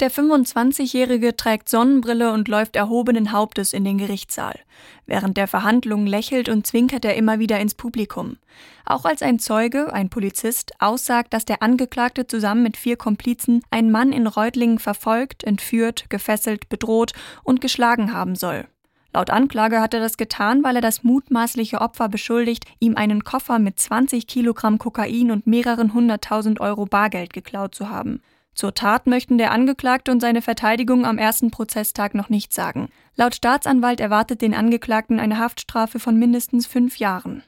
Der 25-Jährige trägt Sonnenbrille und läuft erhobenen Hauptes in den Gerichtssaal. Während der Verhandlung lächelt und zwinkert er immer wieder ins Publikum. Auch als ein Zeuge, ein Polizist, aussagt, dass der Angeklagte zusammen mit 4 Komplizen einen Mann in Reutlingen verfolgt, entführt, gefesselt, bedroht und geschlagen haben soll. Laut Anklage hat er das getan, weil er das mutmaßliche Opfer beschuldigt, ihm einen Koffer mit 20 Kilogramm Kokain und mehreren 100.000 Euro Bargeld geklaut zu haben. Zur Tat möchten der Angeklagte und seine Verteidigung am ersten Prozesstag noch nichts sagen. Laut Staatsanwalt erwartet den Angeklagten eine Haftstrafe von mindestens 5 Jahren.